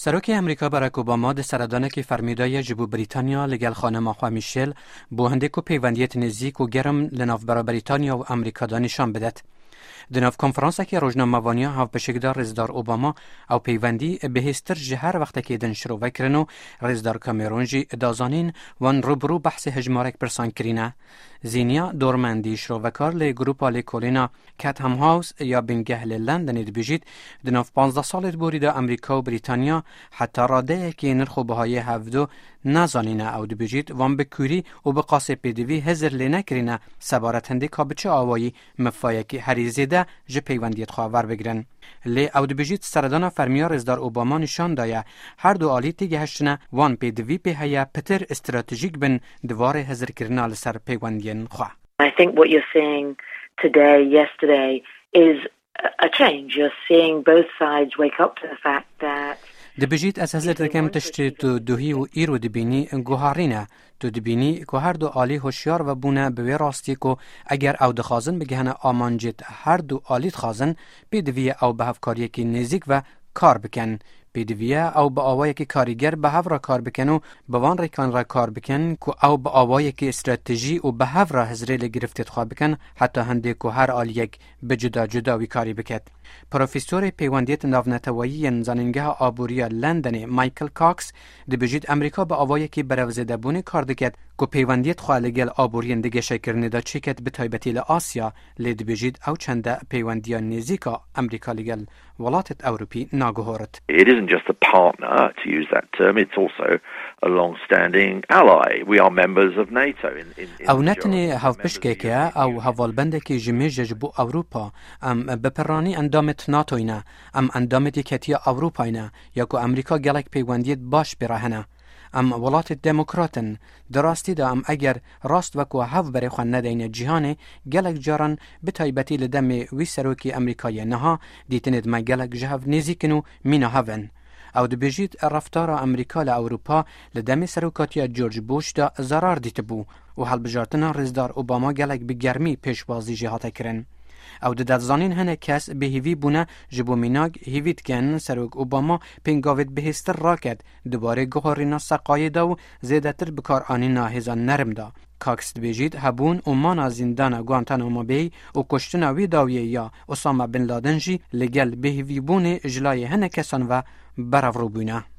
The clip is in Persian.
سروک امریکا باراک اوباما د سردانکی فرمیدای جبو بریتانیا لگل خانم آخوا میشل بو هندکو پیوندیت نزیک و گرم لناف برا بریتانیا و امریکا دانشان بدد. دناف کنفرانس که روزنامه وانیا هاو بشکدار رزدار اوباما او پیوندی بهستر جهر وقت که دن شروع وکرنو رزدار کامرون جی دازانین وان روبرو بحث هجمارک پرسان کرینه. زینیا دورمندی شروع وکار لی گروپا لی کولینا کاتهم هاوس یا بنگه لندن بیجید دناف 15 سالت بورید امریکا و بریتانیا حتی راده که نرخو بهای هفدو نزانینه او بیجید وان بکوری و بقاسه پیدوی هزر لی نکرینه سبارت هنده که بچه آوایی مفایکی هریزیده جه پیوندیت خواهور بگرن. لی او بیجید سردان فرمیار رزدار اوباما نشان دایه هر دو آلی تیگه هشتنه وان پیدوی پیهیه پتر استراتژیک بن دوار هزر کرنا لسر پیوندین خواه. I think what you're seeing today, yesterday, is a change. You're seeing both sides wake up to the fact that دبیجید از هزار تکم تشتی تو دوهی و ایرو دبینی گوهارینه تو دبینی که هر دو آلی هوشیار و بونه به راستی که اگر او دخوازن بگهنه آمانجید هر دو آلیت خازن بیدویه او به هفکاری که نزیک و کار بکن پیدویه او با آوایی که کاریگر به هف را کار بکن و بوان ریکان را کار بکن که او با آوایی که استراتژی و به هف را هزره لگرفتت خواه بکن حتی هنده که هر آل یک به جدا جداوی کاری بکد. پروفیسور پیوندیت ناونتوایی زننگه آبوریا لندن مایکل کاکس دبیجید امریکا با آوایی که بروزده بونه کار دکد که پیوندیت خواه لگل آبورین دگه شکرنه دا چکت به تایبتی لآسیا لی دبیجید او چنده پیوندیا نزیکا امریکا لگل ولاتت اوروپی ناگهورت. It isn't just a partner, to use that term, it's also a long-standing ally. We are members of NATO. او نتنی هاو پشکه او هوالبنده که جمیجج بو اوروپا ام بپرانی اندامت ناتوینه ام اندامت یکتی اوروپاینه یا که امریکا گلک پیوندیت باش براهنه. ام ولات دموکراتن دراستی دا ام اگر راست وکو هف بری خوان ندین جهانه گلک جاران بتایبتی لدم وی سروکی امریکای نها دیتند ما گلک جهف نزیکنو مینا هفن. او دبیجید رفتار امریکا لأوروپا لدم سروکاتی جورج بوش دا ضرار دیت بو و حل بجارتنا رزدار اوباما گلک بگرمی پیشوازی جهات کرن. او د دزانین هنه کس به هیوی بونه جبو میناگ هیویت کن سروک اوباما پنگاوید بهستر راکد دوباره گوهرینا سقای دا و زیدتر بکار آنینا هزان نرم دا. کاکس بیجید هبون و مانا زندان گوانتانامو بی و کشتنا وی داویه یا اسامه بن لادن جی لگل به هیوی بونه اجلای هنه کسان و برافرو بونه.